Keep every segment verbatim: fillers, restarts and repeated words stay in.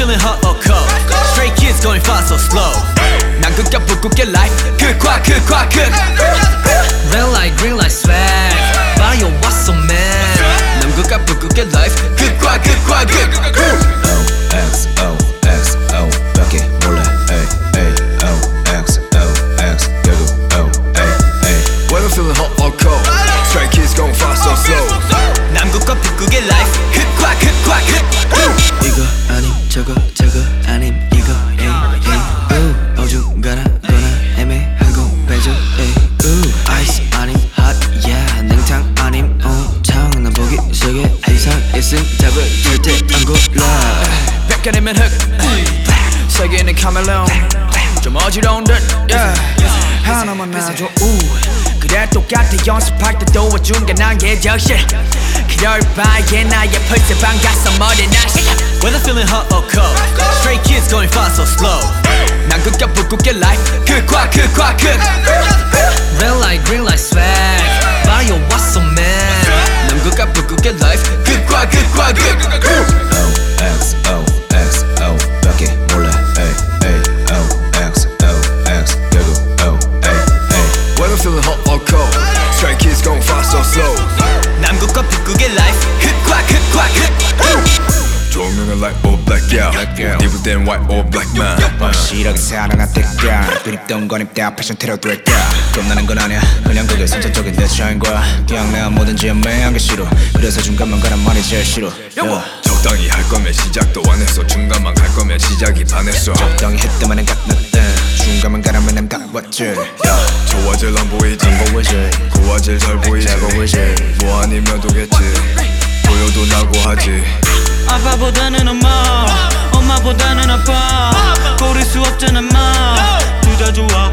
feeling hot or cold? Stray kids going fast or slow? 난 극과 북극의 life 극과 극과 극 Red light green light swag Bio what's so man 남극과 북극의 life 극과 극과 극 O X O X O 밖에 몰라 A A O X O X 결국 O A A Weather feeling hot or cold? Stray kids going fast or slow? 남극과 북극의 life 극과 극과 극 이거 아님 저거 저거 아님 이거 에이 에이 우 어중간하거나 애매하고 배죠 에이 우 아이스 아님 hot yeah 냉탕 아님 온탕 난 보기 세계 이상 있음 답을 절대 안 골라 벗겨내면 흙 세계는 카멜레온 좀 어지러운 듯 yeah. 하나만 놔줘 우 그래 똑같아 연습할 때 도와준 게 난 계절실 그럴 바에 나의 펄스 반가서 머리 날씨 Whether feeling hot or cold Stray kids going fast or slow 난 극과 북극의 life 극과 극과 극 Red light green light swag Bio what's so man 남극과 북극의 life 극과 극과 극 O X O X O 밖에 몰라 A A O X O X 결국 O A A Weather feeling hot or cold? Stray kids going fast or slow? 남극과 북극의 life 극과 극과 극 조명은 light or black yeah 입을 땐 white or black man 확실하게 사랑한 때가 그립던 건 입다 패션 테러 될까 겁나는 건 아니야 그냥 그게 선천적인 내 차인 거야 그냥 내가 뭐든지 애매한 게 싫어 그래서 중간만 가란 말이 제일 싫어 yeah. 적당히 할 거면 시작도 안 했어 중간만 갈 거면 시작이 반했어 적당히 했다마는 갓났다 중간만 가라면 난 다 왔지 yeah. 좋아질 안 보이지 안 보이지 고화질 잘 보이지 잘 보이지 뭐 아니면 도겠지 보여도 나고 하지 아빠보다는 엄마 엄마보다는 아빠 고를 수 없잖아 마 둘 다 좋아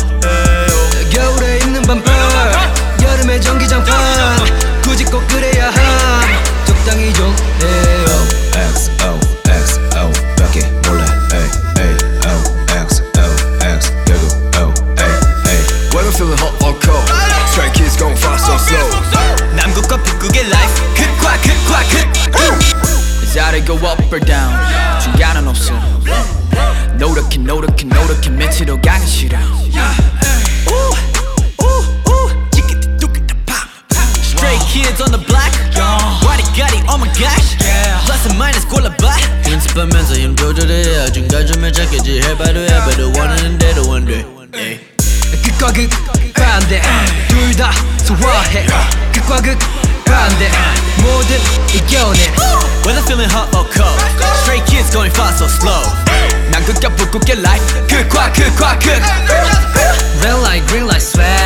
겨울에 입는 반팔 여름에 전기장판 굳이 꼭 그래야 함 적당히 좀 해요 X O X O 밖에 몰라 A A O X O X 결국 O A A Weather feeling hot or cold? Stray kids going fast or slow? 남극과 북극의 life 극과 극과 극 Is that it go up or down 중간은 없어 노력해 노력해 노력해 밑으로 가기 싫어 Stray kids on the block Why they got it oh my gosh Plus and minus 골라봐 연습하면서 힘 조절해야 중간점을 찾겠지 해봐도 해봐도 원하는 대로 원돼 극과 극 반대 둘 다 소화해 극과 극 반대 모든 이겨내 Whether feeling hot or cold Stray kids going fast or slow 난 극과 북극의 life 극과 극과 극 Red light green light swag